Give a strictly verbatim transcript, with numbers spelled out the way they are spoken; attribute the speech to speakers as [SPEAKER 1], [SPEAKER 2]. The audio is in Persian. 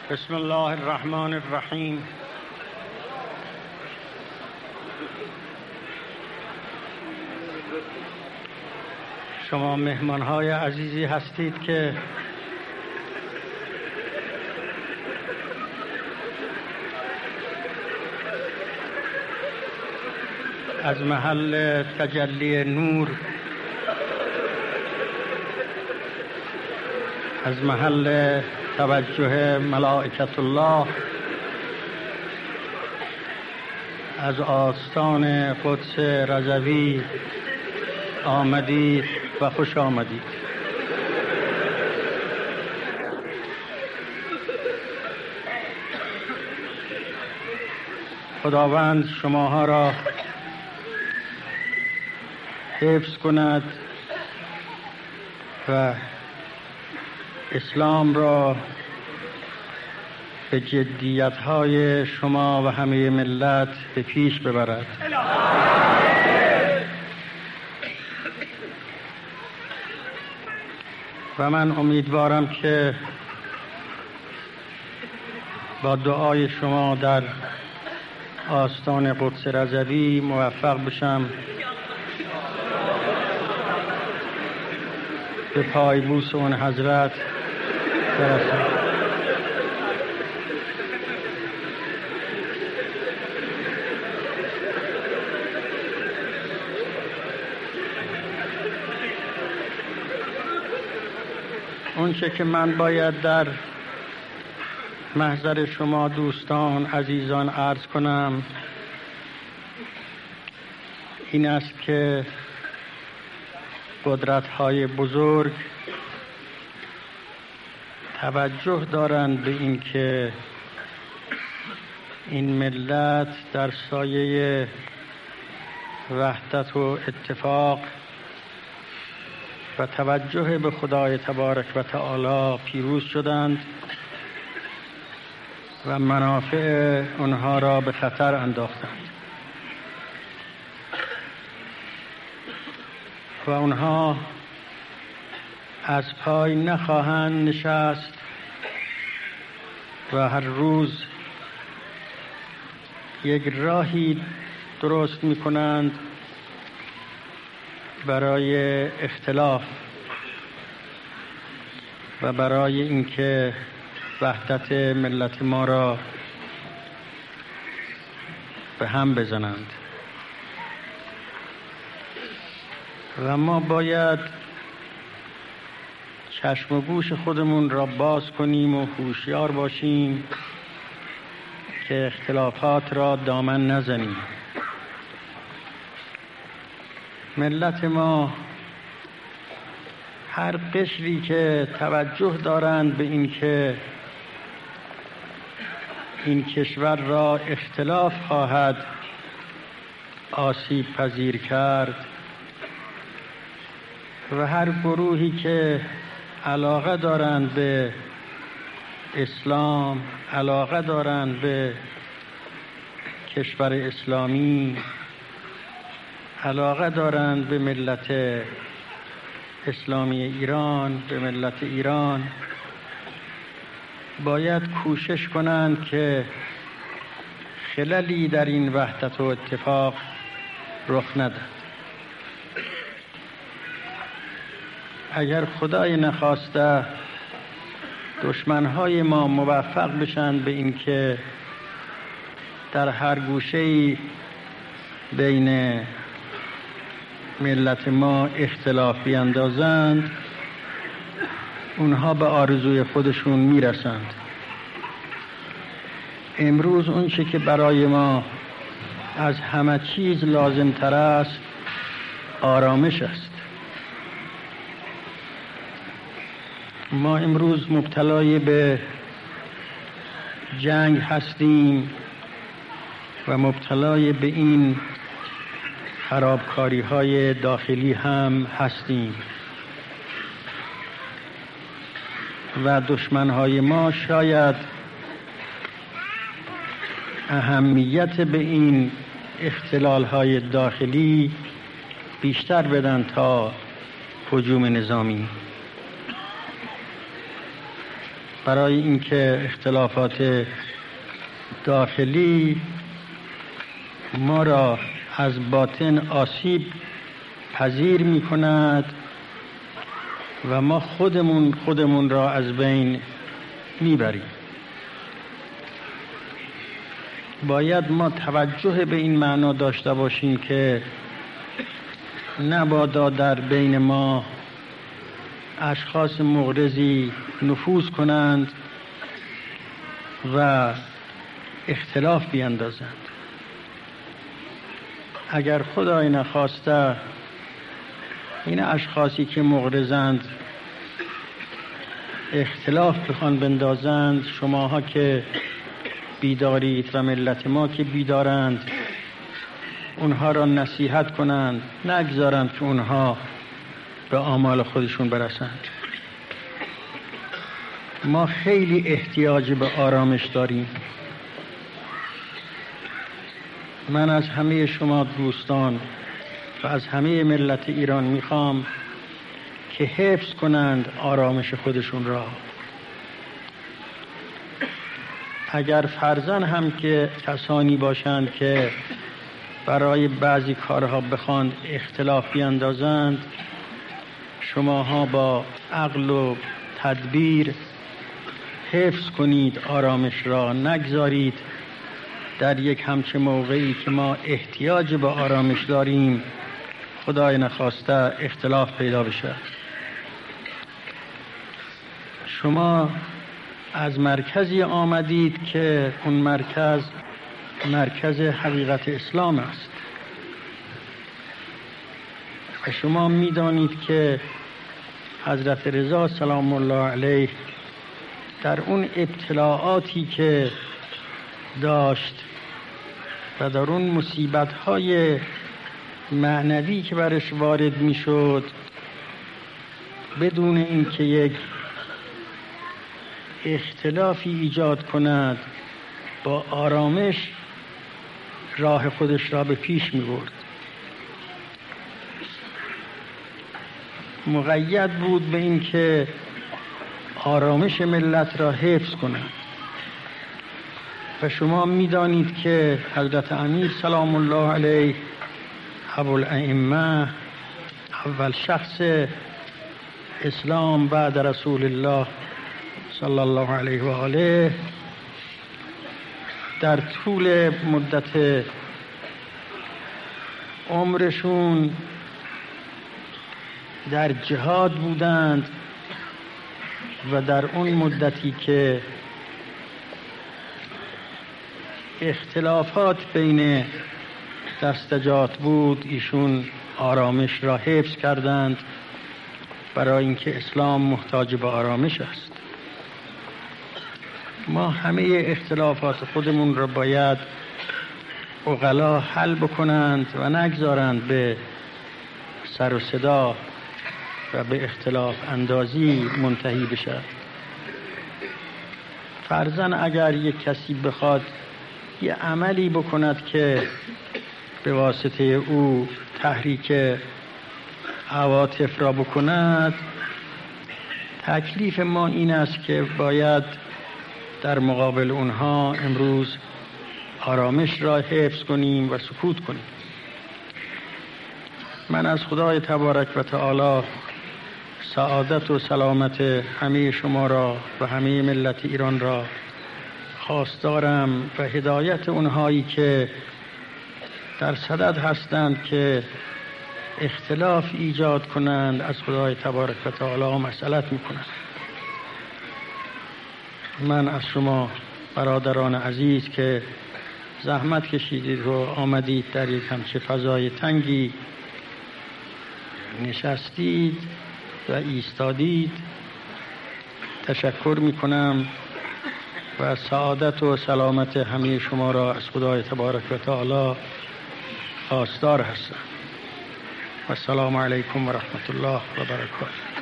[SPEAKER 1] بسم الله الرحمن الرحیم. شما مهمانهای عزیزی هستید که از محل تجلی نور، از محل توجه ملائکت الله، از آستان قدس رضوی آمدید و خوش آمدید. خداوند شماها را حفظ کند و اسلام را به جدیت‌های شما و همه ملت به پیش ببرد. و من امیدوارم که با دعای شما در آستان قدس رضوی موفق بشم به پایبوس اون حضرت برسم. اون چه که من باید در محضر شما دوستان عزیزان عرض کنم این است که قدرت‌های بزرگ توجه دارند به این که این ملت در سایه وحدت و اتفاق و توجه به خدای تبارک و تعالی پیروز شدند و منافع آنها را به خطر انداختند و آنها از پای نخواهند نشست و هر روز یک راهی درست می کنند برای اختلاف و برای اینکه وحدت ملت ما را به هم بزنند. و ما باید چشم و گوش خودمون را باز کنیم و هوشیار باشیم که اختلافات را دامن نزنیم. ملت ما هر قشری که توجه دارند به این که این کشور را اختلاف خواهد آسیب پذیر کرد و هر گروهی که علاقه دارند به اسلام، علاقه دارند به کشور اسلامی، علاقه دارند به ملت اسلامی ایران، به ملت ایران، باید کوشش کنند که خللی در این وحدت و اتفاق رخ ندهد. اگر خدای نخواسته دشمنهای ما موفق بشن به این که در هر گوشه‌ای بین ملت ما اختلاف بیندازند، اونها به آرزوی خودشون میرسند. امروز اون چه که برای ما از همه چیز لازم تر است آرامش است. ما امروز مبتلای به جنگ هستیم و مبتلای به این خرابکاری های داخلی هم هستیم و دشمنهای ما شاید اهمیت به این اختلال های داخلی بیشتر بدن تا هجوم نظامی. برای اینکه اختلافات داخلی ما را از باطن آسیب پذیر می کند و ما خودمون خودمون را از بین می بریم. باید ما توجه به این معنا داشته باشیم که نبادا در بین ما اشخاص مغرضی نفوذ کنند و اختلاف بیندازند. اگر خدای نخواسته این اشخاصی که مغرضند اختلاف بخوان بندازند، شماها که بیدارید و ملت ما که بیدارند اونها را نصیحت کنند، نگذارند که اونها به آمال خودشون برسند. ما خیلی احتیاج به آرامش داریم. من از همه شما دوستان و از همه ملت ایران میخوام که حفظ کنند آرامش خودشون را. اگر فرضاً هم که کسانی باشند که برای بعضی کارها بخواند اختلاف بیندازند، شماها با عقل و تدبیر حفظ کنید آرامش را. نگذارید در یک همچه موقعی که ما احتیاج به آرامش داریم خدای نخواسته اختلاف پیدا بشه. شما از مرکزی آمدید که اون مرکز مرکز حقیقت اسلام است و شما میدانید که حضرت رضا سلام الله علیه در اون ابتلاعاتی که داشت و در اون مصیبت‌های معنوی که برش وارد میشد، بدون اینکه یک اختلافی ایجاد کند با آرامش راه خودش را به پیش می برد. مقید بود به این که آرامش ملت را حفظ کند و شما می دانید که حضرت امیر سلام الله علیه ابوالائمه، اول شخص اسلام بعد رسول الله صلی الله علیه و آله، در طول مدت عمرشون در جهاد بودند و در اون مدتی که اختلافات بین دستجات بود ایشون آرامش را حفظ کردند، برای اینکه اسلام محتاج به آرامش است. ما همه اختلافات خودمون را باید عقلا حل بکنند و نگذارند به سر و صدا و به اختلاف اندازی منتهی بشد. فرضاً اگر یک کسی بخواد یه عملی بکند که به واسطه او تحریک عواطف را بکند، تکلیف ما این است که باید در مقابل اونها امروز آرامش را حفظ کنیم و سکوت کنیم. من از خدای تبارک و تعالی سعادت و سلامت همه شما را و همه ملت ایران را خواستارم و هدایت اونهایی که در صدد هستند که اختلاف ایجاد کنند از خدای تبارک و تعالی مسئلت میکنند. من از شما برادران عزیز که زحمت کشیدید و آمدید در یک همچه فضای تنگی نشستید و ایستادید تشکر میکنم و سعادت و سلامت همه شما را از خدای تبارک و تعالی خواستار هستم. و السلام علیکم و رحمت الله و برکاته.